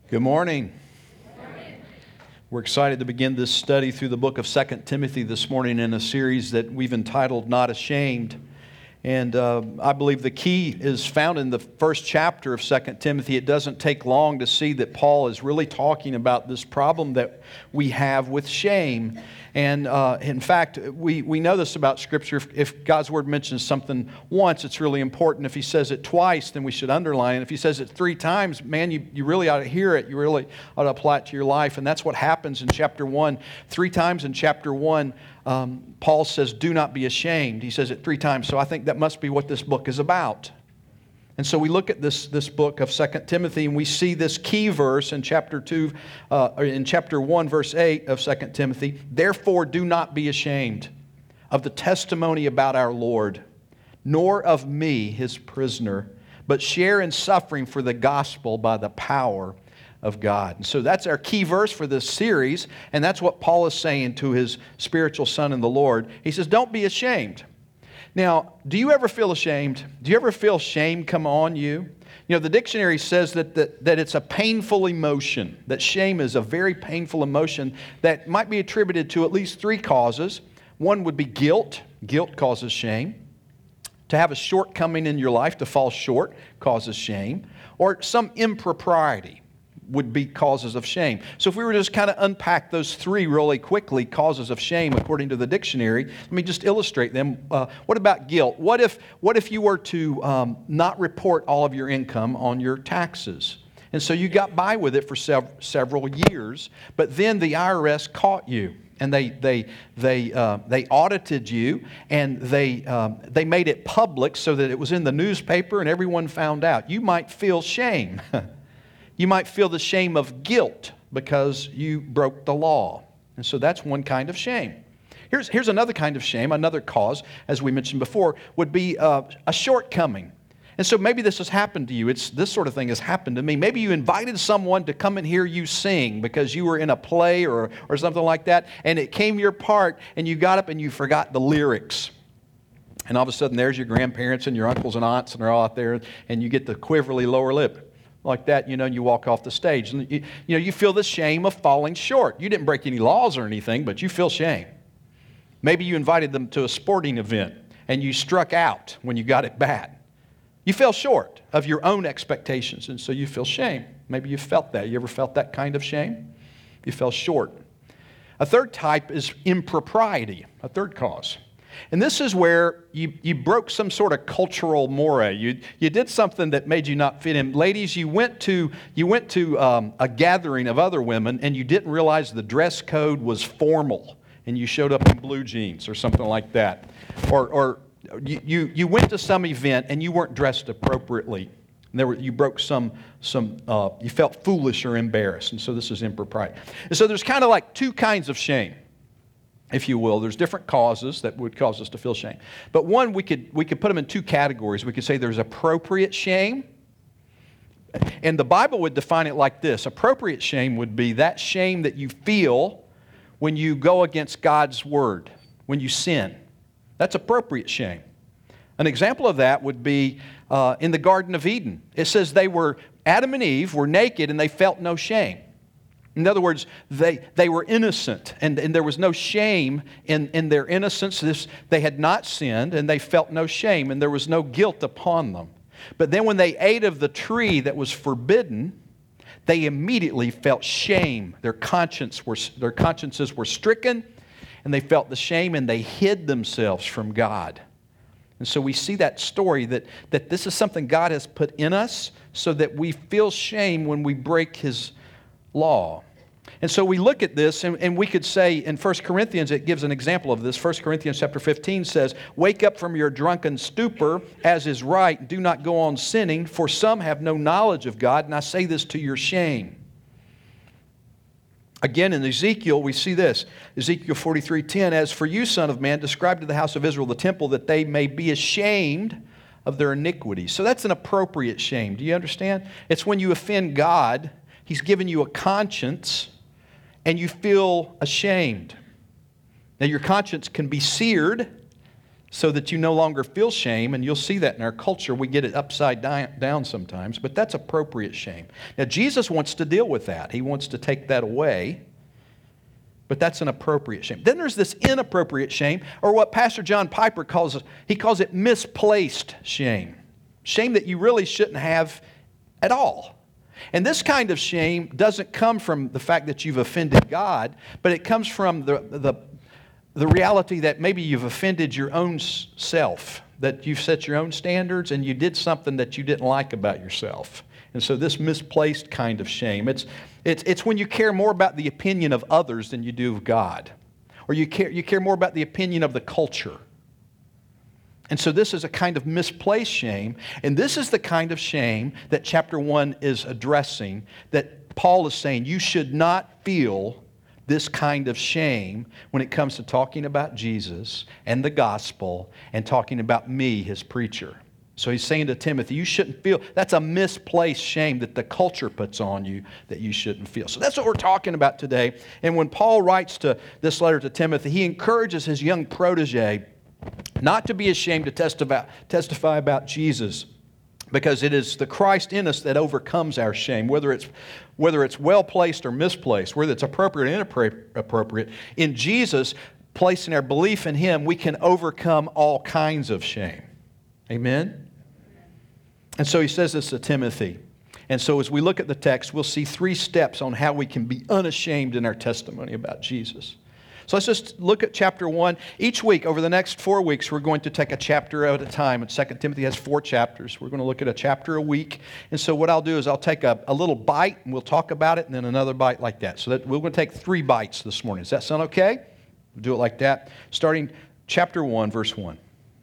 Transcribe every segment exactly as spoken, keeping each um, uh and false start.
Good morning. Good morning. We're excited to begin this study through the book of Second Timothy this morning in a series that we've entitled Not Ashamed. And uh, I believe the key is found in the first chapter of Second Timothy. It doesn't take long to see that Paul is really talking about this problem that we have with shame. And uh, in fact, we, we know this about Scripture. If, if God's Word mentions something once, it's really important. If He says it twice, then we should underline it. If He says it three times, man, you, you really ought to hear it. You really ought to apply it to your life. And that's what happens in chapter one. Three times in chapter one, um, Paul says, do not be ashamed. He says it three times. So I think that must be what this book is about. And so we look at this, this book of Second Timothy, and we see this key verse in chapter two, uh, or in chapter one, verse eight of Second Timothy. Therefore, do not be ashamed of the testimony about our Lord, nor of me, his prisoner, but share in suffering for the gospel by the power of God. And so that's our key verse for this series, and that's what Paul is saying to his spiritual son in the Lord. He says, don't be ashamed. Now, do you ever feel ashamed? Do you ever feel shame come on you? You know, the dictionary says that, that, that it's a painful emotion, that shame is a very painful emotion that might be attributed to at least three causes. One would be guilt. Guilt causes shame. To have a shortcoming in your life, to fall short, causes shame. Or some impropriety would be causes of shame. So if we were to just kind of unpack those three really quickly, causes of shame according to the dictionary, let me just illustrate them. Uh, what about guilt? What if, what if you were to um, not report all of your income on your taxes? And so you got by with it for sev- several years, but then the I R S caught you. And they they they uh, they audited you, and they um, they made it public so that it was in the newspaper and everyone found out. You might feel shame. You might feel the shame of guilt because you broke the law. And so that's one kind of shame. Here's, here's another kind of shame, another cause, as we mentioned before, would be uh, a shortcoming. And so maybe this has happened to you. It's, this sort of thing has happened to me. Maybe you invited someone to come and hear you sing because you were in a play or, or something like that, and it came your part, and you got up and you forgot the lyrics. And all of a sudden, there's your grandparents and your uncles and aunts, and they're all out there, and you get the quiverly lower lip. Like that, you know, and you walk off the stage. And you, you know, you feel the shame of falling short. You didn't break any laws or anything, but you feel shame. Maybe you invited them to a sporting event and you struck out when you got it bad. You fell short of your own expectations, and so you feel shame. Maybe you felt that. You ever felt that kind of shame? You fell short. A third type is impropriety, a third cause. And this is where you, you broke some sort of cultural mores. You, you did something that made you not fit in. Ladies, you went to, you went to um, a gathering of other women, and you didn't realize the dress code was formal, and you showed up in blue jeans or something like that. Or, or you, you, you went to some event, and you weren't dressed appropriately. And there were, you broke some, some uh, you felt foolish or embarrassed, and so this is impropriety. And so there's kind of like two kinds of shame, if you will. There's different causes that would cause us to feel shame. But one, we could we could put them in two categories. We could say there's appropriate shame. And the Bible would define it like this. Appropriate shame would be that shame that you feel when you go against God's word, when you sin. That's appropriate shame. An example of that would be uh, in the Garden of Eden. It says they were, Adam and Eve were naked and they felt no shame. In other words, they, they were innocent, and, and there was no shame in, in their innocence. This, they had not sinned, and they felt no shame, and there was no guilt upon them. But then when they ate of the tree that was forbidden, they immediately felt shame. Their conscience were, their consciences were stricken, and they felt the shame, and they hid themselves from God. And so we see that story that, that this is something God has put in us so that we feel shame when we break His law. And so we look at this, and, and we could say in First Corinthians, it gives an example of this. First Corinthians chapter fifteen says, wake up from your drunken stupor, as is right, do not go on sinning, for some have no knowledge of God, and I say this to your shame. Again, in Ezekiel, we see this. Ezekiel forty-three ten, as for you, son of man, describe to the house of Israel the temple, that they may be ashamed of their iniquities. So that's an appropriate shame. Do you understand? It's when you offend God. He's given you a conscience, and you feel ashamed. Now, your conscience can be seared, so that you no longer feel shame, and you'll see that in our culture. We get it upside down sometimes, but that's appropriate shame. Now, Jesus wants to deal with that. He wants to take that away, but that's an appropriate shame. Then there's this inappropriate shame, or what Pastor John Piper calls, he calls it misplaced shame. Shame that you really shouldn't have at all. And this kind of shame doesn't come from the fact that you've offended God, but it comes from the, the, the reality that maybe you've offended your own self, that you've set your own standards and you did something that you didn't like about yourself. And so this misplaced kind of shame, it's, it's, it's when you care more about the opinion of others than you do of God. Or you care, you care more about the opinion of the culture. And so this is a kind of misplaced shame, and this is the kind of shame that chapter one is addressing, that Paul is saying you should not feel this kind of shame when it comes to talking about Jesus and the gospel and talking about me, his preacher. So he's saying to Timothy, you shouldn't feel, that's a misplaced shame that the culture puts on you that you shouldn't feel. So that's what we're talking about today. And when Paul writes to this letter to Timothy, he encourages his young protege not to be ashamed to testify, testify about Jesus, because it is the Christ in us that overcomes our shame, whether it's, whether it's well-placed or misplaced, whether it's appropriate or inappropriate. In Jesus, placing our belief in Him, we can overcome all kinds of shame. Amen? And so he says this to Timothy. And so as we look at the text, we'll see three steps on how we can be unashamed in our testimony about Jesus. So let's just look at chapter one. Each week, over the next four weeks, we're going to take a chapter at a time. And Second Timothy has four chapters. We're going to look at a chapter a week. And so what I'll do is I'll take a, a little bite, and we'll talk about it, and then another bite like that. So that we're going to take three bites this morning. Does that sound okay? We'll do it like that. Starting chapter one, verse one.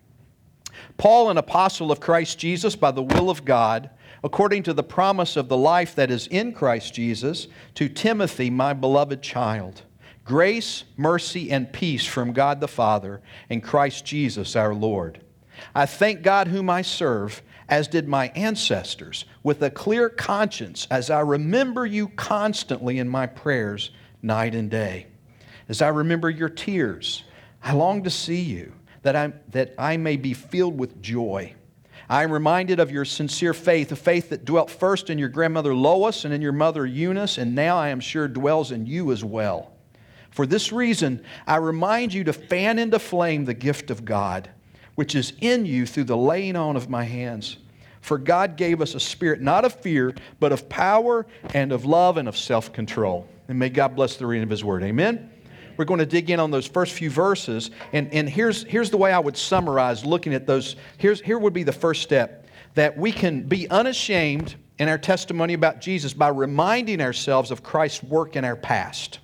Paul, an apostle of Christ Jesus by the will of God, according to the promise of the life that is in Christ Jesus, to Timothy, my beloved child. Grace, mercy, and peace from God the Father and Christ Jesus our Lord. I thank God whom I serve, as did my ancestors, with a clear conscience, as I remember you constantly in my prayers night and day. As I remember your tears, I long to see you, that I, that I may be filled with joy. I am reminded of your sincere faith, a faith that dwelt first in your grandmother Lois and in your mother Eunice, and now I am sure dwells in you as well. For this reason, I remind you to fan into flame the gift of God, which is in you through the laying on of my hands. For God gave us a spirit not of fear, but of power and of love and of self-control. And may God bless the reading of His Word. Amen? We're going to dig in on those first few verses. And, and here's, here's the way I would summarize looking at those. Here's, here would be the first step, that we can be unashamed in our testimony about Jesus by reminding ourselves of Christ's work in our past.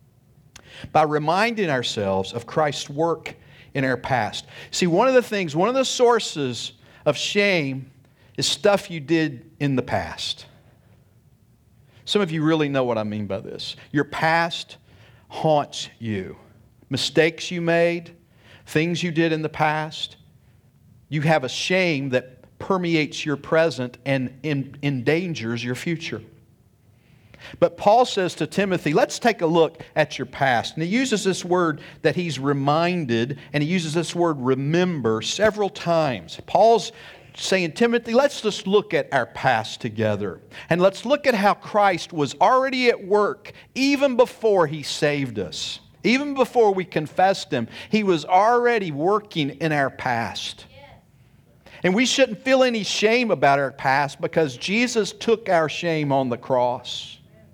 By reminding ourselves of Christ's work in our past. See, one of the things, one of the sources of shame is stuff you did in the past. Some of you really know what I mean by this. Your past haunts you. Mistakes you made, things you did in the past. You have a shame that permeates your present and endangers your future. But Paul says to Timothy, let's take a look at your past. And he uses this word that he's reminded, and he uses this word remember several times. Paul's saying, Timothy, let's just look at our past together. And let's look at how Christ was already at work even before He saved us. Even before we confessed Him, He was already working in our past. And we shouldn't feel any shame about our past because Jesus took our shame on the cross.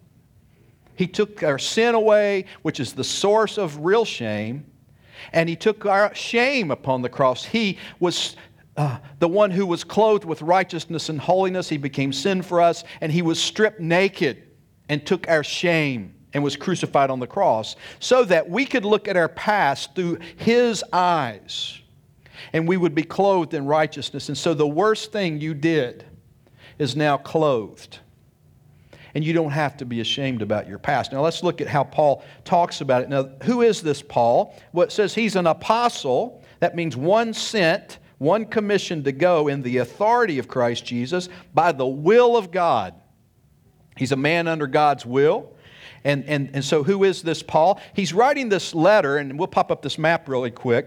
He took our sin away, which is the source of real shame, and He took our shame upon the cross. He was uh, the one who was clothed with righteousness and holiness. He became sin for us, and He was stripped naked and took our shame and was crucified on the cross so that we could look at our past through His eyes, and we would be clothed in righteousness. And so the worst thing you did is now clothed. And you don't have to be ashamed about your past. Now let's look at how Paul talks about it. Now, who is this Paul? Well, it says he's an apostle. That means one sent, one commissioned to go in the authority of Christ Jesus by the will of God. He's a man under God's will. And, and, and so who is this Paul? He's writing this letter, and we'll pop up this map really quick.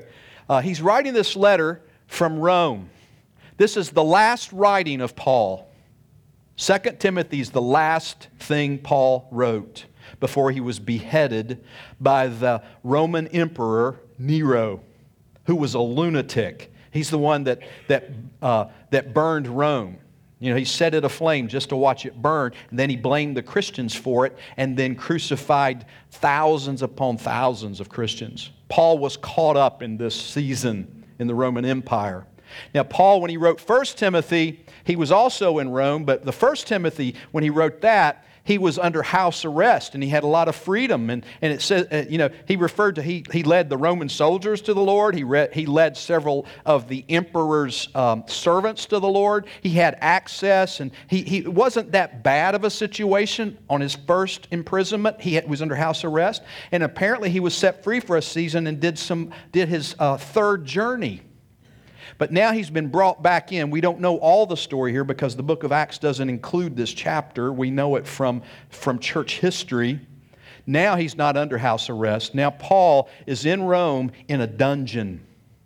Uh, he's writing this letter from Rome. This is the last writing of Paul. Second Timothy is the last thing Paul wrote before he was beheaded by the Roman Emperor Nero, who was a lunatic. He's the one that, that, uh, that burned Rome. You know, he set it aflame just to watch it burn, and then he blamed the Christians for it, and then crucified thousands upon thousands of Christians. Paul was caught up in this season in the Roman Empire. Now, Paul, when he wrote First Timothy, he was also in Rome, but the First Timothy, when he wrote that, he was under house arrest, and he had a lot of freedom. And, and it says, uh, you know, he referred to, he, he led the Roman soldiers to the Lord. He, read, he led several of the emperor's um, servants to the Lord. He had access, and he, he it wasn't that bad of a situation on his first imprisonment. He had, was under house arrest, and apparently he was set free for a season and did, some, did his uh, third journey. But now he's been brought back in. We don't know all the story here because the book of Acts doesn't include this chapter. We know it from, from church history. Now he's not under house arrest. Now Paul is in Rome in a dungeon.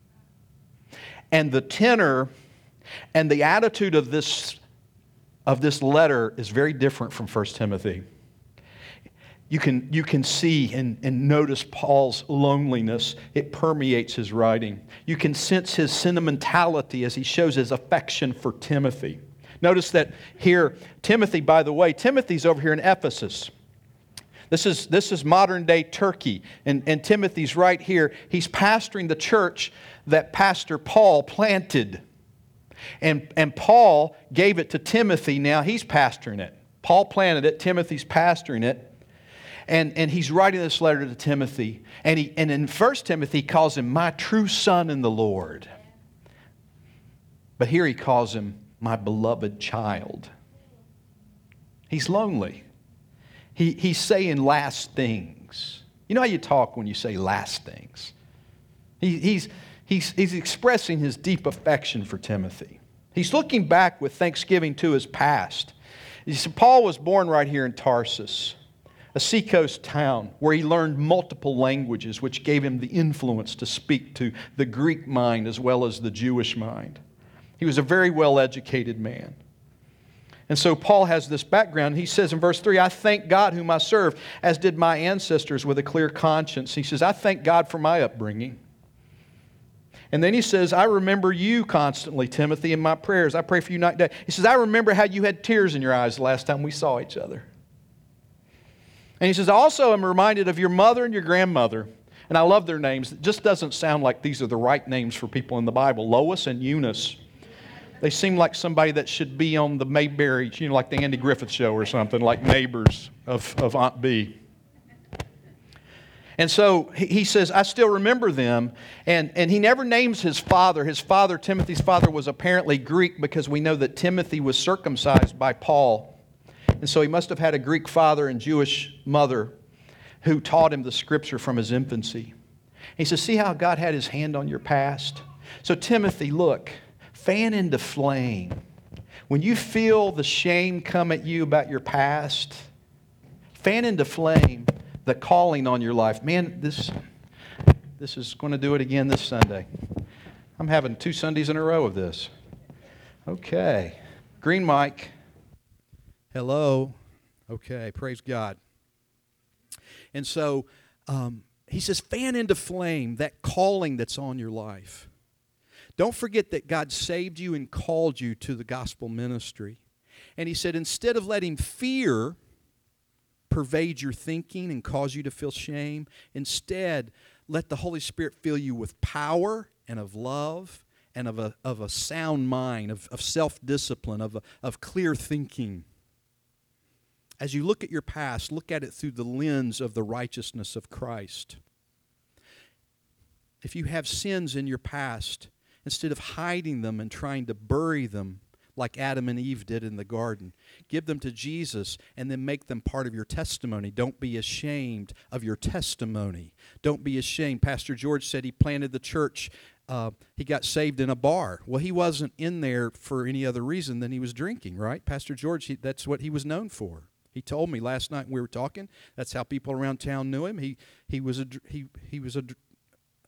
And the tenor and the attitude of this, of this letter is very different from First Timothy. You can, you can see and, and notice Paul's loneliness. It permeates his writing. You can sense his sentimentality as he shows his affection for Timothy. Notice that here, Timothy, by the way, Timothy's over here in Ephesus. This is, this is modern-day Turkey, and, and Timothy's right here. He's pastoring the church that Pastor Paul planted. And, and Paul gave it to Timothy. Now he's pastoring it. Paul planted it. Timothy's pastoring it. And, and he's writing this letter to Timothy. And, he, and in First Timothy, he calls him my true son in the Lord. But here he calls him my beloved child. He's lonely. He, he's saying last things. You know how you talk when you say last things? He, he's, he's, he's expressing his deep affection for Timothy. He's looking back with thanksgiving to his past. You see, Paul was born right here in Tarsus, a seacoast town where he learned multiple languages, which gave him the influence to speak to the Greek mind as well as the Jewish mind. He was a very well-educated man. And so Paul has this background. He says in verse three, I thank God whom I serve, as did my ancestors with a clear conscience. He says, I thank God for my upbringing. And then he says, I remember you constantly, Timothy, in my prayers. I pray for you night and day. He says, I remember how you had tears in your eyes the last time we saw each other. And he says, also I'm reminded of your mother and your grandmother. And I love their names. It just doesn't sound like these are the right names for people in the Bible. Lois and Eunice. They seem like somebody that should be on the Mayberry, you know, like the Andy Griffith Show or something, like neighbors of, of Aunt Bee. And so he says, I still remember them. And, and he never names his father. His father, Timothy's father, was apparently Greek because we know that Timothy was circumcised by Paul. And so he must have had a Greek father and Jewish mother who taught him the Scripture from his infancy. He says, see how God had His hand on your past? So Timothy, look, fan into flame. When you feel the shame come at you about your past, fan into flame the calling on your life. Man, this, this is going to do it again this Sunday. I'm having two Sundays in a row of this. Okay. Green mic. Hello. Okay, praise God. And so um, he says, fan into flame that calling that's on your life. Don't forget that God saved you and called you to the gospel ministry. And he said, instead of letting fear pervade your thinking and cause you to feel shame, instead, let the Holy Spirit fill you with power and of love and of a, of a sound mind, of, of self-discipline, of, a, of clear thinking. As you look at your past, look at it through the lens of the righteousness of Christ. If you have sins in your past, instead of hiding them and trying to bury them like Adam and Eve did in the garden, give them to Jesus and then make them part of your testimony. Don't be ashamed of your testimony. Don't be ashamed. Pastor George said he planted the church. Uh, he got saved in a bar. Well, he wasn't in there for any other reason than he was drinking, right? Pastor George, he, that's what he was known for. He told me last night when we were talking, that's how people around town knew him. He he was a he he was a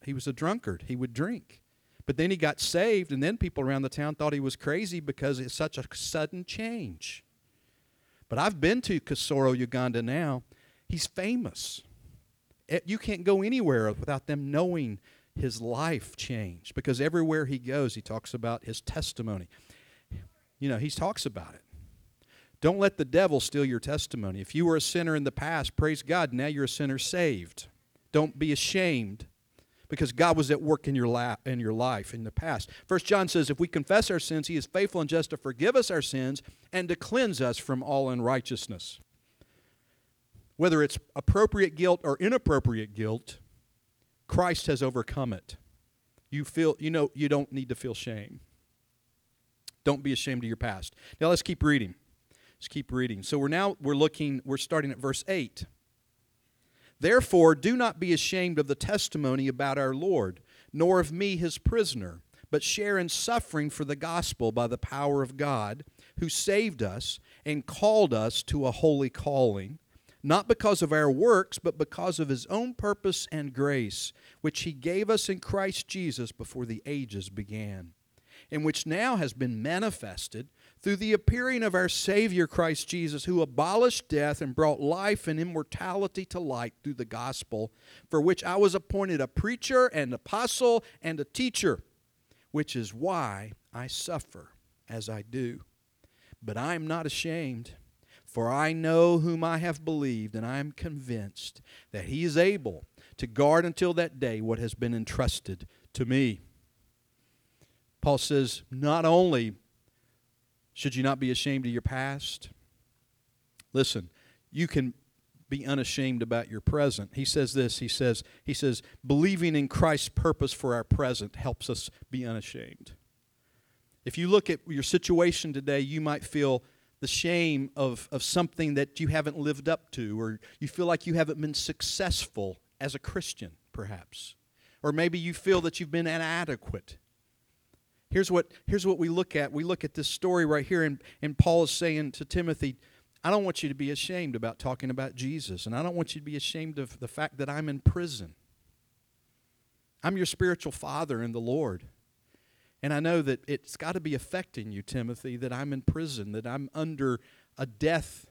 he was a drunkard. He would drink. But then he got saved, and then people around the town thought he was crazy because it's such a sudden change. But I've been to Kasoro, Uganda now. He's famous. You can't go anywhere without them knowing his life changed, because everywhere he goes, he talks about his testimony. You know, he talks about it. Don't let the devil steal your testimony. If you were a sinner in the past, praise God, now you're a sinner saved. Don't be ashamed, because God was at work in your, la- in your life in the past. First John says, if we confess our sins, he is faithful and just to forgive us our sins and to cleanse us from all unrighteousness. Whether it's appropriate guilt or inappropriate guilt, Christ has overcome it. You feel, you know, you don't need to feel shame. Don't be ashamed of your past. Now let's keep reading. Let's keep reading. So we're now, we're looking, we're starting at verse eight. Therefore, do not be ashamed of the testimony about our Lord, nor of me, his prisoner, but share in suffering for the gospel by the power of God, who saved us and called us to a holy calling, not because of our works, but because of his own purpose and grace, which he gave us in Christ Jesus before the ages began, and which now has been manifested through the appearing of our Savior Christ Jesus, who abolished death and brought life and immortality to light through the gospel, for which I was appointed a preacher and apostle and a teacher, which is why I suffer as I do. But I am not ashamed, for I know whom I have believed, and I am convinced that he is able to guard until that day what has been entrusted to me. Paul says, not only should you not be ashamed of your past, listen, you can be unashamed about your present. He says this, he says, he says, believing in Christ's purpose for our present helps us be unashamed. If you look at your situation today, you might feel the shame of, of something that you haven't lived up to, or you feel like you haven't been successful as a Christian, perhaps. Or maybe you feel that you've been inadequate. Here's what, here's what we look at. We look at this story right here, and, and Paul is saying to Timothy, I don't want you to be ashamed about talking about Jesus, and I don't want you to be ashamed of the fact that I'm in prison. I'm your spiritual father in the Lord. And I know that it's got to be affecting you, Timothy, that I'm in prison, that I'm under a death,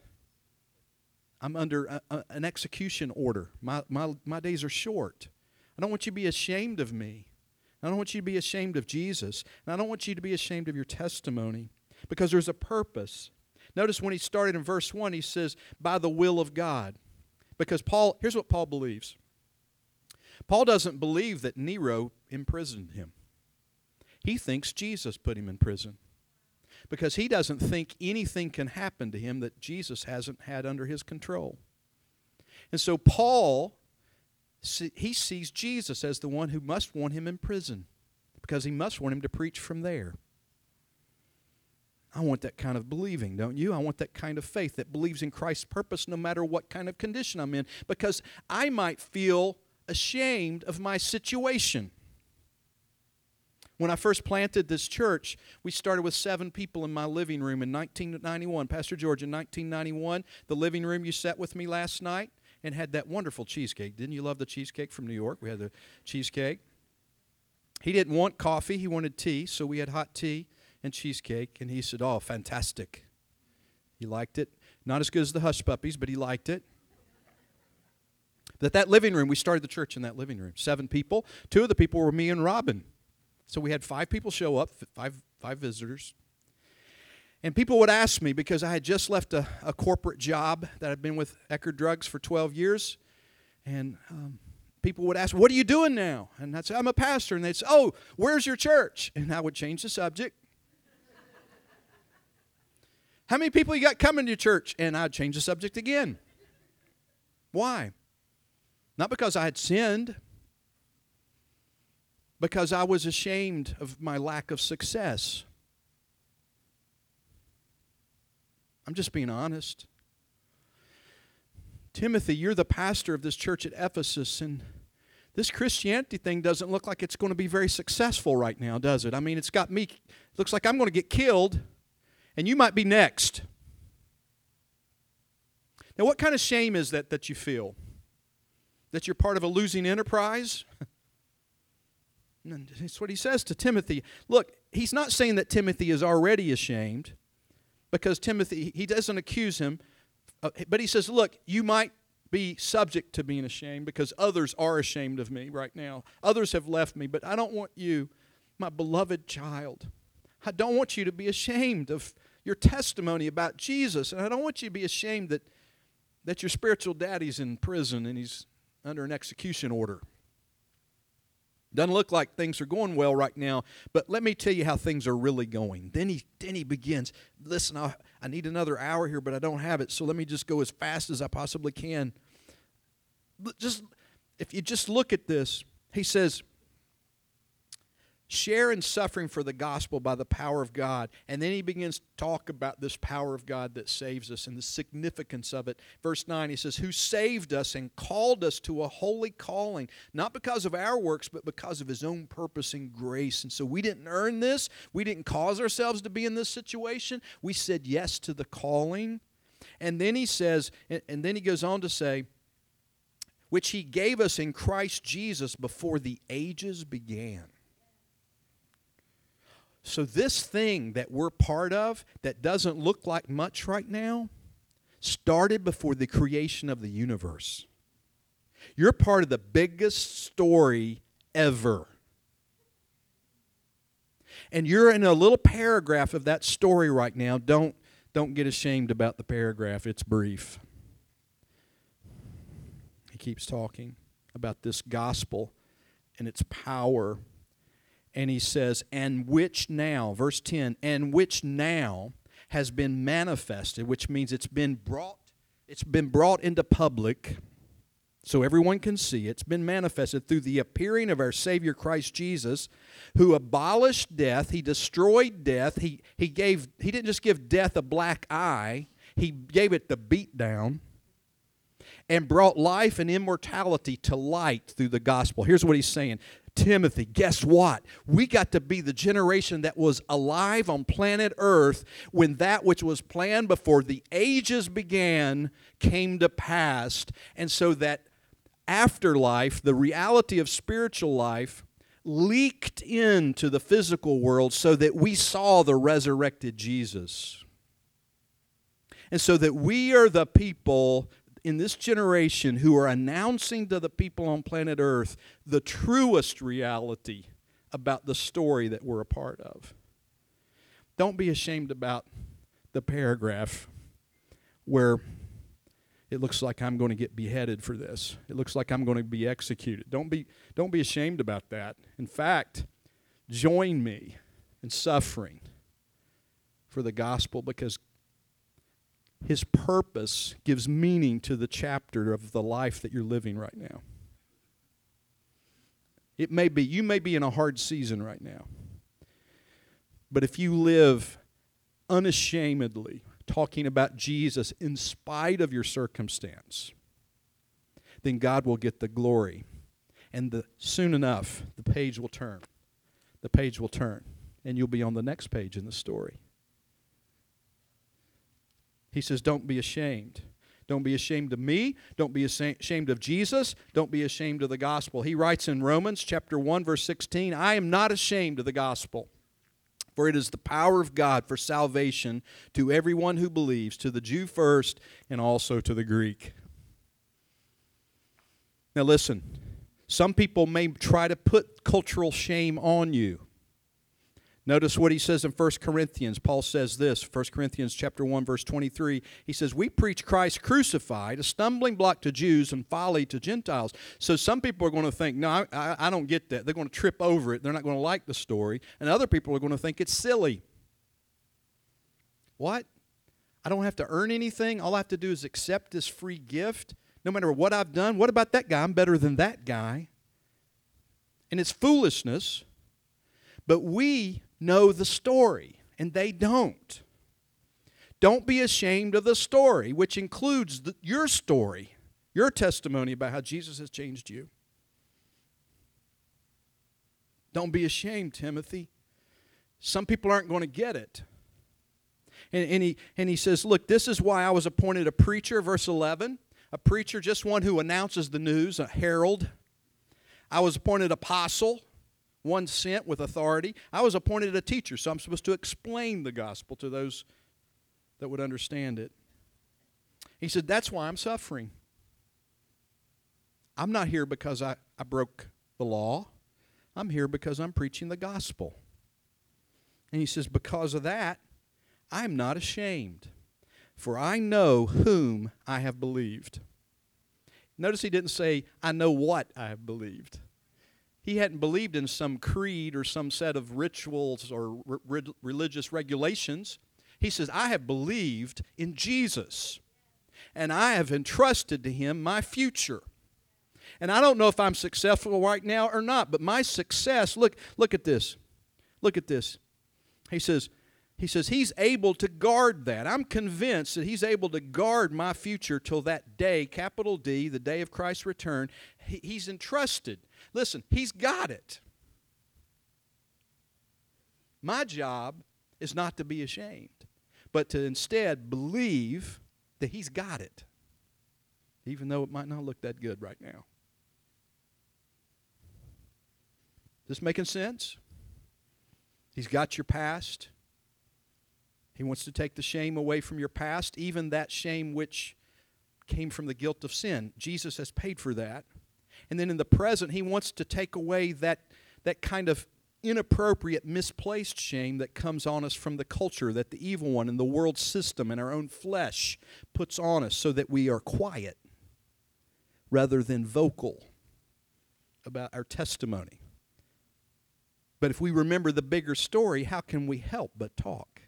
I'm under a, a, an execution order. My, my, my days are short. I don't want you to be ashamed of me. I don't want you to be ashamed of Jesus. And I don't want you to be ashamed of your testimony, because there's a purpose. Notice when he started in verse one, he says, by the will of God. Because Paul, here's what Paul believes. Paul doesn't believe that Nero imprisoned him. He thinks Jesus put him in prison, because he doesn't think anything can happen to him that Jesus hasn't had under his control. And so Paul, he sees Jesus as the one who must want him in prison, because he must want him to preach from there. I want that kind of believing, don't you? I want that kind of faith that believes in Christ's purpose no matter what kind of condition I'm in, because I might feel ashamed of my situation. When I first planted this church, we started with seven people in my living room in nineteen ninety-one. Pastor George, in nineteen ninety-one, the living room you sat with me last night and had that wonderful cheesecake. Didn't you love the cheesecake from New York? We had the cheesecake. He didn't want coffee. He wanted tea, so we had hot tea and cheesecake. And he said, oh, fantastic. He liked it. Not as good as the Hush Puppies, but he liked it. That that living room, we started the church in that living room. Seven people. Two of the people were me and Robin. So we had five people show up, five five visitors. And people would ask me, because I had just left a, a corporate job that I'd been with Eckerd Drugs for twelve years. And um, people would ask, what are you doing now? And I'd say, I'm a pastor. And they'd say, oh, where's your church? And I would change the subject. How many people you got coming to your church? And I'd change the subject again. Why? Not because I had sinned, because I was ashamed of my lack of success. I'm just being honest. Timothy, you're the pastor of this church at Ephesus, and this Christianity thing doesn't look like it's going to be very successful right now, does it? I mean, it's got me, it looks like I'm going to get killed, and you might be next. Now, what kind of shame is that that you feel? That you're part of a losing enterprise? And that's what he says to Timothy. Look, he's not saying that Timothy is already ashamed, because Timothy, he doesn't accuse him, uh, but he says, look, you might be subject to being ashamed because others are ashamed of me right now. Others have left me, but I don't want you, my beloved child, I don't want you to be ashamed of your testimony about Jesus, and I don't want you to be ashamed that, that your spiritual daddy's in prison and he's under an execution order. Doesn't look like things are going well right now, but let me tell you how things are really going. Then he, then he begins, listen, I, I need another hour here, but I don't have it, so let me just go as fast as I possibly can. Just, if you just look at this, he says, share in suffering for the gospel by the power of God. And then he begins to talk about this power of God that saves us and the significance of it. Verse nine, he says, who saved us and called us to a holy calling, not because of our works, but because of his own purpose and grace. And so we didn't earn this. We didn't cause ourselves to be in this situation. We said yes to the calling. And then he says, and then he goes on to say, which he gave us in Christ Jesus before the ages began. So this thing that we're part of that doesn't look like much right now started before the creation of the universe. You're part of the biggest story ever. And you're in a little paragraph of that story right now. Don't, don't get ashamed about the paragraph. It's brief. He keeps talking about this gospel and its power. And he says, and which now, verse ten, and which now has been manifested, which means it's been brought, it's been brought into public so everyone can see. It's been manifested through the appearing of our Savior Christ Jesus, who abolished death. He destroyed death. He, he, gave, he didn't just give death a black eye. He gave it the beat down. And brought life and immortality to light through the gospel. Here's what he's saying. Timothy, guess what? We got to be the generation that was alive on planet Earth when that which was planned before the ages began came to pass. And so that afterlife, the reality of spiritual life, leaked into the physical world so that we saw the resurrected Jesus. And so that we are the people in this generation who are announcing to the people on planet Earth the truest reality about the story that we're a part of. Don't be ashamed about the paragraph where it looks like I'm going to get beheaded for this. It looks like I'm going to be executed. Don't be, don't be ashamed about that. In fact, join me in suffering for the gospel, because his purpose gives meaning to the chapter of the life that you're living right now. It may be, you may be in a hard season right now. But if you live unashamedly talking about Jesus in spite of your circumstance, then God will get the glory. And the, soon enough, the page will turn. The page will turn. And you'll be on the next page in the story. He says, don't be ashamed. Don't be ashamed of me. Don't be ashamed of Jesus. Don't be ashamed of the gospel. He writes in Romans chapter one, verse sixteen, I am not ashamed of the gospel, for it is the power of God for salvation to everyone who believes, to the Jew first and also to the Greek. Now listen, some people may try to put cultural shame on you. Notice what he says in First Corinthians. Paul says this, First Corinthians chapter one, verse twenty-three. He says, we preach Christ crucified, a stumbling block to Jews and folly to Gentiles. So some people are going to think, no, I, I, I don't get that. They're going to trip over it. They're not going to like the story. And other people are going to think it's silly. What? I don't have to earn anything. All I have to do is accept this free gift, no matter what I've done. What about that guy? I'm better than that guy. And it's foolishness. But we know the story, and they don't. Don't be ashamed of the story, which includes the, your story, your testimony about how Jesus has changed you. Don't be ashamed, Timothy. Some people aren't going to get it. And, and, he, and he says, look, this is why I was appointed a preacher, verse eleven. A preacher, just one who announces the news, a herald. I was appointed apostle. one sent with authority. I was appointed a teacher, so I'm supposed to explain the gospel to those that would understand it. He said, that's why I'm suffering. I'm not here because I, I broke the law. I'm here because I'm preaching the gospel. And he says, because of that, I'm not ashamed, for I know whom I have believed. Notice he didn't say, I know what I have believed. He hadn't believed in some creed or some set of rituals or re- religious regulations. He says, I have believed in Jesus, and I have entrusted to him my future. And I don't know if I'm successful right now or not, but my success, look, look at this. Look at this. He says, he says he's able to guard that. I'm convinced that he's able to guard my future till that day, capital D, the day of Christ's return. He, he's entrusted. Listen, he's got it. My job is not to be ashamed, but to instead believe that he's got it, even though it might not look that good right now. This making sense? He's got your past. He wants to take the shame away from your past, even that shame which came from the guilt of sin. Jesus has paid for that. And then in the present, he wants to take away that, that kind of inappropriate, misplaced shame that comes on us from the culture that the evil one and the world system and our own flesh puts on us, so that we are quiet rather than vocal about our testimony. But if we remember the bigger story, how can we help but talk?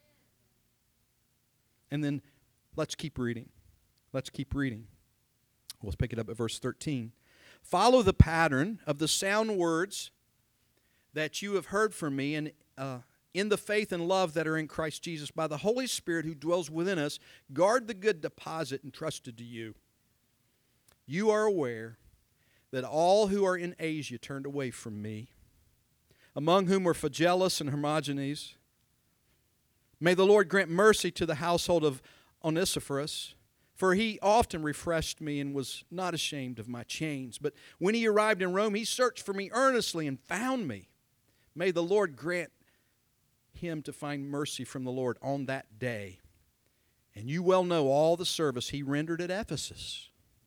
And then let's keep reading. Let's keep reading. Let's pick it up at verse thirteen. Follow the pattern of the sound words that you have heard from me, and uh, in the faith and love that are in Christ Jesus, by the Holy Spirit who dwells within us, guard the good deposit entrusted to you. You are aware that all who are in Asia turned away from me, among whom were Phygelus and Hermogenes. May the Lord grant mercy to the household of Onesiphorus, for he often refreshed me and was not ashamed of my chains. But when he arrived in Rome, he searched for me earnestly and found me. May the Lord grant him to find mercy from the Lord on that day. And you well know all the service he rendered at Ephesus.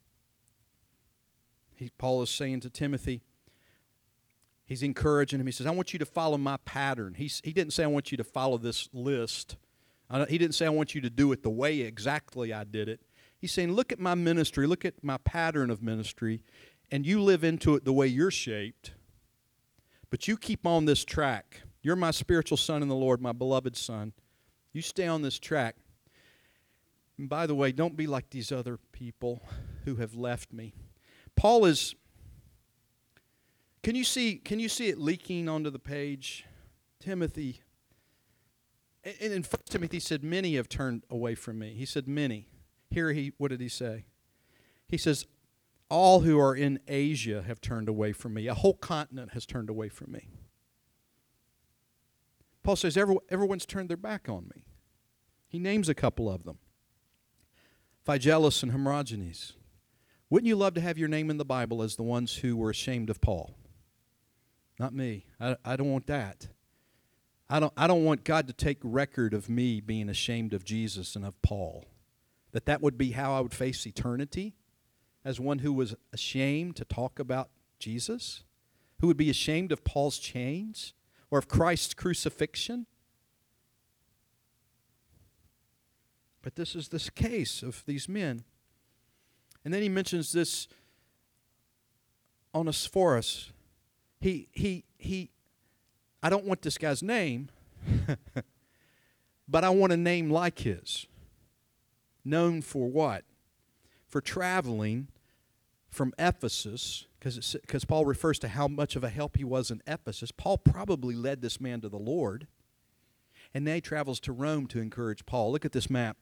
He, Paul is saying to Timothy, he's encouraging him. He says, I want you to follow my pattern. He's, he didn't say, I want you to follow this list. I, he didn't say, I want you to do it the way exactly I did it. He's saying, look at my ministry, look at my pattern of ministry, and you live into it the way you're shaped. But you keep on this track. You're my spiritual son in the Lord, my beloved son. You stay on this track. And by the way, don't be like these other people who have left me. Paul is... Can you see, can you see it leaking onto the page? Timothy. And in First Timothy, he said, many have turned away from me. He said, many. Here, he what did he say? He says, all who are in Asia have turned away from me. A whole continent has turned away from me. Paul says, Every, everyone's turned their back on me. He names a couple of them. Phygelus and Hermogenes. Wouldn't you love to have your name in the Bible as the ones who were ashamed of Paul? Not me. I, I don't want that. I don't, I don't want God to take record of me being ashamed of Jesus and of Paul. That that would be how I would face eternity, as one who was ashamed to talk about Jesus, who would be ashamed of Paul's chains or of Christ's crucifixion. But this is this case of these men. And then he mentions this Onesiphorus. He, he, he, I don't want this guy's name, but I want a name like his. Known for what? For traveling from Ephesus, because because Paul refers to how much of a help he was in Ephesus. Paul probably led this man to the Lord. And then he travels to Rome to encourage Paul. Look at this map.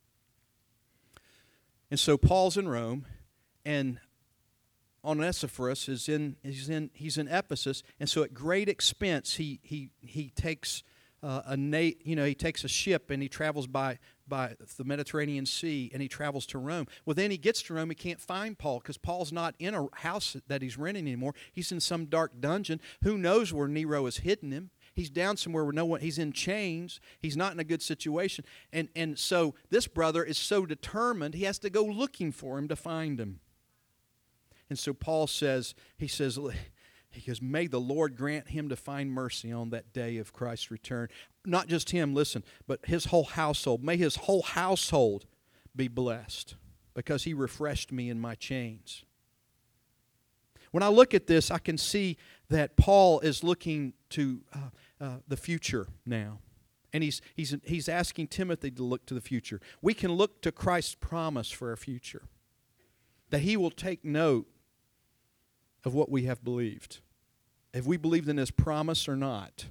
And so Paul's in Rome, and Onesiphorus is in he's in he's in Ephesus, and so at great expense he he he takes uh, a na- you know, he takes a ship and he travels by by the Mediterranean Sea and he travels to Rome. Well, then he gets to Rome, he can't find Paul because Paul's not in a house that he's renting anymore. He's in some dark dungeon. Who knows where Nero has hidden him? He's down somewhere where no one, he's in chains. He's not in a good situation. And, and so this brother is so determined, he has to go looking for him to find him. And so Paul says, he says, he goes, may the Lord grant him to find mercy on that day of Christ's return. Not just him, listen, but his whole household. May his whole household be blessed because he refreshed me in my chains. When I look at this, I can see that Paul is looking to uh, uh, the future now. And he's, he's, he's asking Timothy to look to the future. We can look to Christ's promise for our future. That he will take note of what we have believed. Have we believed in his promise or not?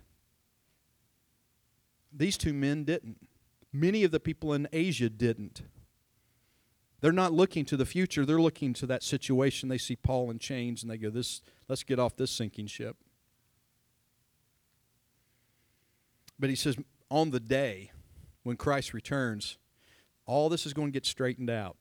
These two men didn't. Many of the people in Asia didn't. They're not looking to the future. They're looking to that situation. They see Paul in chains and they go, "This, let's get off this sinking ship." But he says, on the day when Christ returns, all this is going to get straightened out.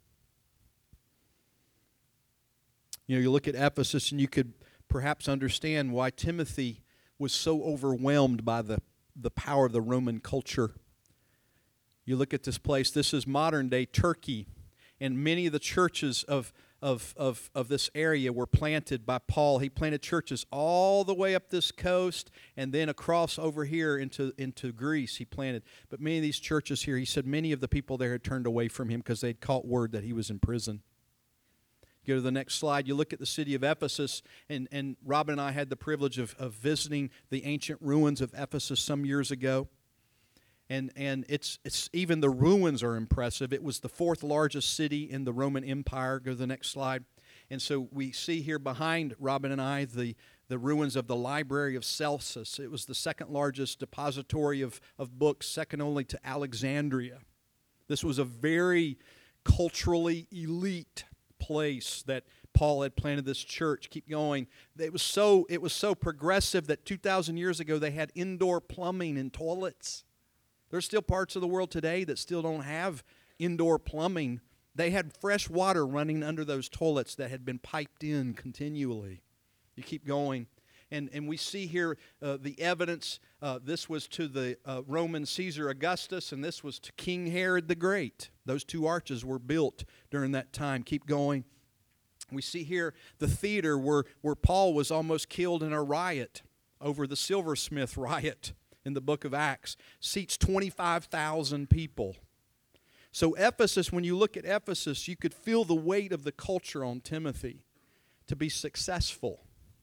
You know, you look at Ephesus and you could perhaps understand why Timothy was so overwhelmed by the, the power of the Roman culture. You look at this place, this is modern-day Turkey, and many of the churches of, of, of, of this area were planted by Paul. He planted churches all the way up this coast and then across over here into, into Greece he planted. But many of these churches here, he said many of the people there had turned away from him because they'd caught word that he was in prison. Go to the next slide. You look at the city of Ephesus, and, and Robin and I had the privilege of, of visiting the ancient ruins of Ephesus some years ago. And and it's it's even the ruins are impressive. It was the fourth largest city in the Roman Empire. Go to the next slide. And so we see here behind Robin and I the, the ruins of the Library of Celsus. It was the second largest depository of, of books, second only to Alexandria. This was a very culturally elite place that Paul had planted this church. Keep going. It was so it was so progressive that two thousand years ago they had indoor plumbing and toilets. There's still parts of the world today that still don't have indoor plumbing. They had fresh water running under those toilets that had been piped in continually. You keep going. And, and we see here uh, the evidence. Uh, this was to the uh, Roman Caesar Augustus, and this was to King Herod the Great. Those two arches were built during that time. Keep going. We see here the theater where, where Paul was almost killed in a riot over the silversmith riot in the book of Acts. Seats twenty-five thousand people. So Ephesus, when you look at Ephesus, you could feel the weight of the culture on Timothy to be successful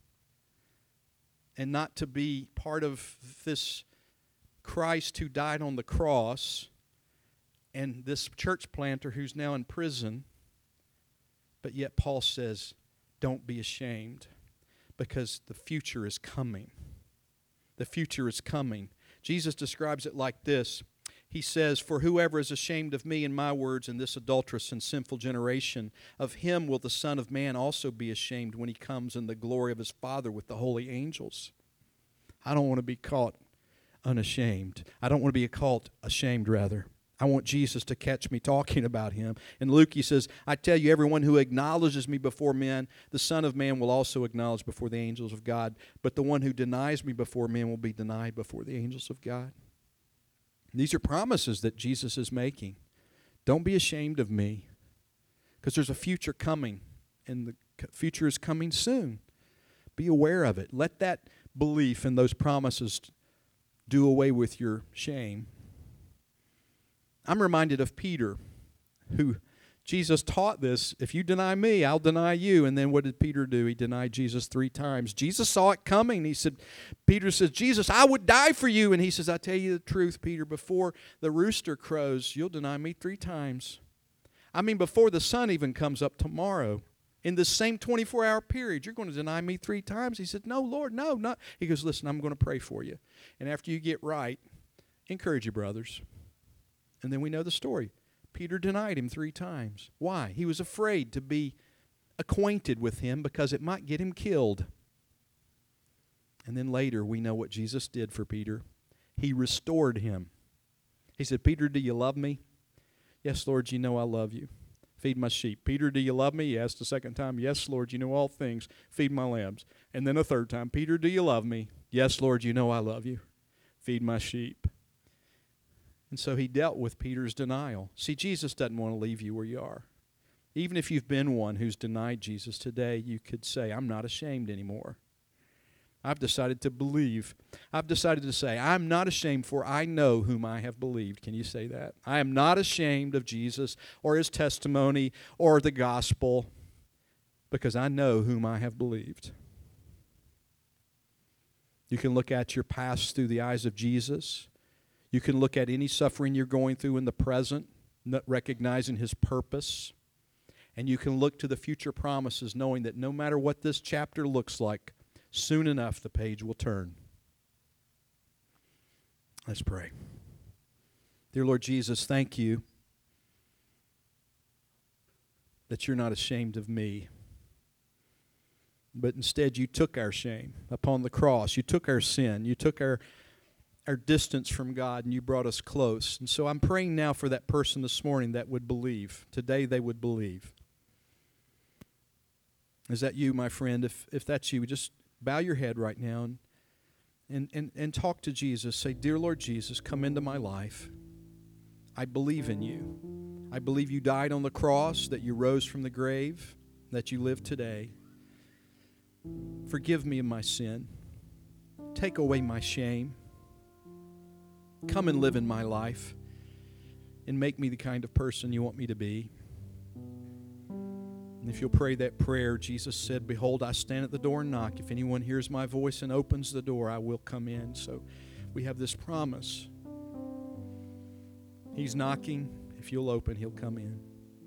and not to be part of this Christ who died on the cross and this church planter who's now in prison. But yet Paul says, don't be ashamed because the future is coming. The future is coming. Jesus describes it like this. He says, for whoever is ashamed of me and my words in this adulterous and sinful generation, of him will the Son of Man also be ashamed when he comes in the glory of his Father with the holy angels. I don't want to be caught unashamed. I don't want to be caught ashamed, rather. I want Jesus to catch me talking about him. In Luke, he says, I tell you, everyone who acknowledges me before men, the Son of Man will also acknowledge before the angels of God. But the one who denies me before men will be denied before the angels of God. These are promises that Jesus is making. Don't be ashamed of me, because there's a future coming, and the future is coming soon. Be aware of it. Let that belief in those promises do away with your shame. I'm reminded of Peter, who Jesus taught this, if you deny me, I'll deny you. And then what did Peter do? He denied Jesus three times. Jesus saw it coming. He said, Peter says, Jesus, I would die for you. And he says, I tell you the truth, Peter, before the rooster crows, you'll deny me three times. I mean, before the sun even comes up tomorrow, in the same twenty-four hour period, you're going to deny me three times. He said, no, Lord, no, not. He goes, listen, I'm going to pray for you. And after you get right, encourage your brothers. And then we know the story. Peter denied him three times. Why? He was afraid to be acquainted with him because it might get him killed. And then later we know what Jesus did for Peter. He restored him. He said, Peter, do you love me? Yes, Lord, you know I love you. Feed my sheep. Peter, do you love me? He asked the second time. Yes, Lord, you know all things. Feed my lambs. And then a third time. Peter, do you love me? Yes, Lord, you know I love you. Feed my sheep. And so he dealt with Peter's denial. See, Jesus doesn't want to leave you where you are. Even if you've been one who's denied Jesus today, you could say, I'm not ashamed anymore. I've decided to believe. I've decided to say, I'm not ashamed, for I know whom I have believed. Can you say that? I am not ashamed of Jesus or his testimony or the gospel, because I know whom I have believed. You can look at your past through the eyes of Jesus. You can look at any suffering you're going through in the present, recognizing his purpose. And you can look to the future promises, knowing that no matter what this chapter looks like, soon enough the page will turn. Let's pray. Dear Lord Jesus, thank you that you're not ashamed of me, but instead you took our shame upon the cross. You took our sin. You took our our distance from God, and you brought us close. And so I'm praying now for that person this morning that would believe. Today they would believe. Is that you, my friend? If if that's you, just bow your head right now and, and, and, and talk to Jesus. Say, Dear Lord Jesus, come into my life. I believe in you. I believe you died on the cross, that you rose from the grave, that you live today. Forgive me of my sin. Take away my shame. Come and live in my life and make me the kind of person you want me to be. And if you'll pray that prayer, Jesus said, Behold, I stand at the door and knock. If anyone hears my voice and opens the door, I will come in. So we have this promise. He's knocking. If you'll open, he'll come in.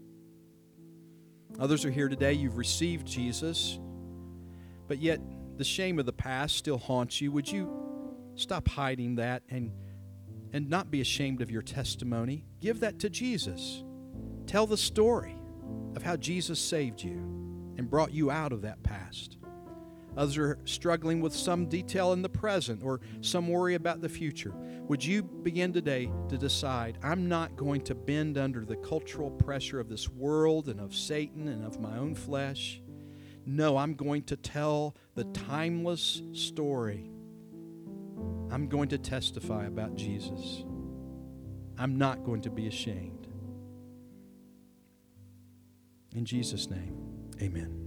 Others are here today. You've received Jesus, but yet the shame of the past still haunts you. Would you stop hiding that and and not be ashamed of your testimony? Give that to Jesus. Tell the story of how Jesus saved you and brought you out of that past. Others are struggling with some detail in the present or some worry about the future. Would you begin today to decide, I'm not going to bend under the cultural pressure of this world and of Satan and of my own flesh. No, I'm going to tell the timeless story. I'm going to testify about Jesus. I'm not going to be ashamed. In Jesus' name, amen.